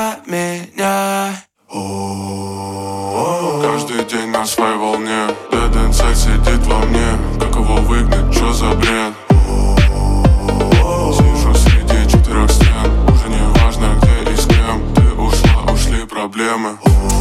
за меня. Каждый день на своей волне. Dead Inside сидит во мне. Как его выгнать, чё за бред? Сижу среди 4 стен. Уже не важно где и с кем. Ты ушла, ушли проблемы.